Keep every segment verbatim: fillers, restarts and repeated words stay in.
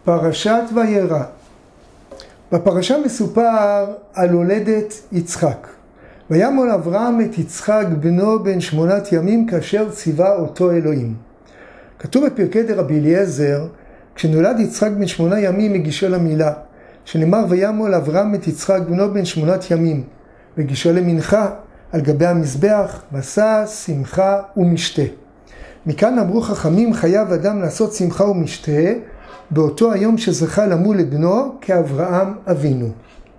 פרשת וירא. בפרשה מסופר על הולדת יצחק. וימול אברהם את יצחק בנו בן שמונת ימים כאשר ציווה אותו אלוהים. כתוב בפרקי דרבי אליעזר, כשנולד יצחק בן שמונה ימים הגישו למילה, שנאמר וימול אברהם את יצחק בנו בן שמונת ימים, והגישו למנחה על גבי המזבח, מסע, שמחה ומשתה. מכאן אמרו חכמים חייב אדם לעשות שמחה ומשתה באותו היום שזכה למול לבנו כאברהם אבינו.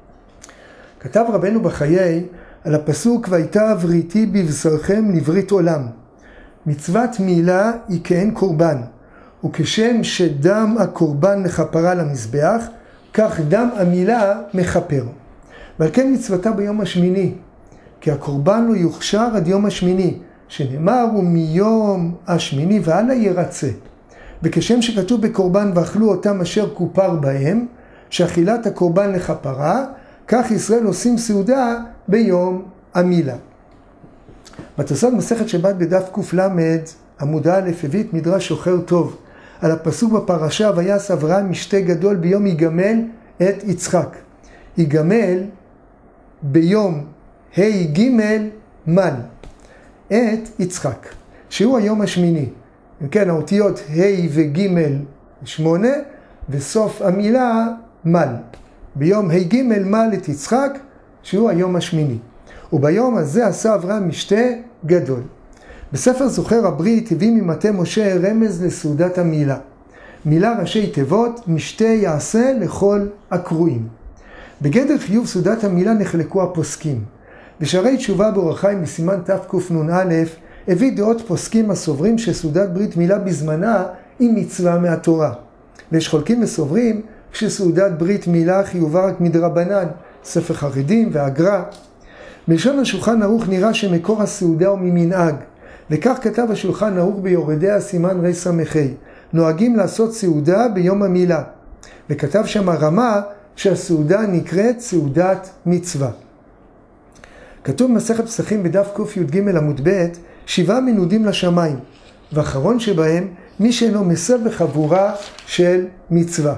כתב רבנו בחיי על הפסוק והייתה בריתי בבשרכם לברית עולם. מצוות מילה היא כאין קורבן, וכשם שדם הקורבן מכפרה למזבח, כך דם המילה מכפר. ועל כן מצוותה ביום השמיני, כי הקורבן לא יוכשר עד יום השמיני, שנאמר הוא מיום השמיני והלאה ירצה. וכשם שכתוב בקורבן ואכלו אותם אשר כופר בהם, שאכילת הקורבן לכפרה, כך ישראל עושים סעודה ביום המילה. בתוספות מסכת שבת בדף קל"ד עמוד א' הביא את מדרש שוחר טוב על הפסוק בפרשה ויעש אברהם משתה גדול ביום יגמל את יצחק. יגמל ביום ה' ג' מל את יצחק, שהוא היום השמיני. כן, האותיות ה' וג' שמונה, וסוף המילה מל. ביום ה' ג' מל את יצחק, שהוא היום השמיני. וביום הזה עשה אברהם משתה גדול. בספר זוכר הברית הביא ממטה משה רמז לסעודת המילה. מילה ראשי תיבות, משתה יעשה לכל הקרואים. בגדר חיוב סעודת המילה נחלקו הפוסקים. בשערי תשובה באור החיים בסימן תקנ"א הביא דעות פוסקים הסוברים שסעודת ברית מילה בזמנה היא מצווה מהתורה. ויש חולקים וסוברים שסעודת ברית מילה חיובה רק מדרבנן, ספר חרדים והגר"א. בלשון השולחן ערוך נראה שמקור הסעודה הוא ממנהג, וכך כתב השולחן ערוך ביורדיה סימן רס"ה. נוהגים לעשות סעודה ביום המילה, וכתב שם הרמה שהסעודה נקראת סעודת מצווה. כתוב במסכת פסחים בדף קי"ג עמוד ב' שבעה מנודים לשמיים, ואחרון שבהם מי שאינו מסב בחבורה של מצווה.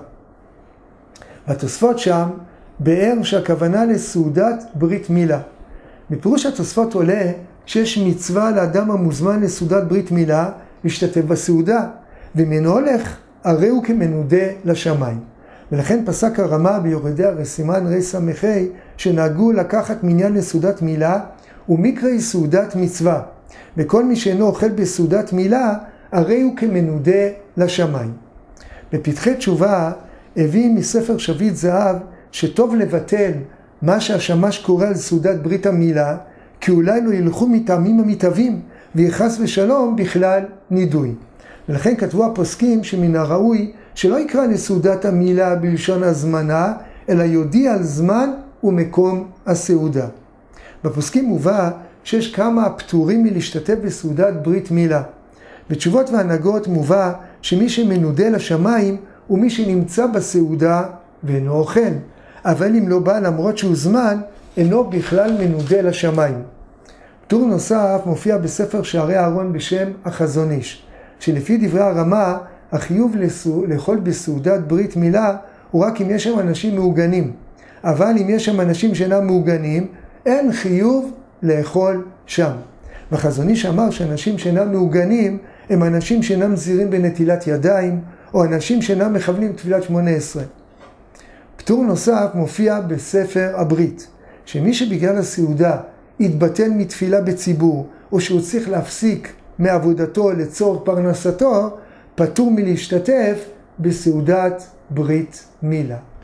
והתוספות שם באר שהכוונה לסעודת ברית מילה. מפירוש התוספות עולה שיש מצווה לאדם המוזמן לסעודת ברית מילה להשתתף בסעודה, ומנו הולך הרי הוא כמנודה לשמיים. ולכן פסק הרמה ביורדיה סימן רס"ה שנהגו לקחת מניין לסעודת מילה ומקראי סעודת מצווה, וכל מי שאינו אוכל בסעודת מילה הרי הוא כמנודה לשמיים. בפתחי תשובה הביא מספר שביט זהב שטוב לבטל מה שהשמש קורא על סעודת ברית המילה, כי אולי לא ילכו מטעמים המתהווים ויחס ושלום בכלל נידוי. ולכן כתבו הפוסקים שמן הראוי שלא יקרא לסעודת המילה בלשון הזמנה, אלא יודיע על זמן ומקום הסעודה. בפוסקים מובא שיש כמה פטורים מלהשתתף בסעודת ברית מילה. בתשובות והנהגות מובא שמי שמנודה לשמיים הוא מי שנמצא בסעודה ואינו אוכל. אבל אם לא בא למרות שהוא זמן, אינו בכלל מנודה לשמיים. פטור נוסף מופיע בספר שערי אהרון בשם החזון איש, שלפי דברי הרמה, החיוב לאכול בסעודת ברית מילה הוא רק אם יש שם אנשים מעוגנים. אבל אם יש שם אנשים שאינם מעוגנים, אין חיוב לאכול שם. והחזון איש אמר שאנשים שאינם מעוגנים הם אנשים שאינם זהירים בנטילת ידיים, או אנשים שאינם מכוונים תפילת שמונה עשרה. פטור נוסף מופיע בספר הברית, שמי שבגלל הסעודה התבטל מתפילה בציבור, או שהוא צריך להפסיק מעבודתו לצורך פרנסתו, פטור מלהשתתף בסעודת ברית מילה.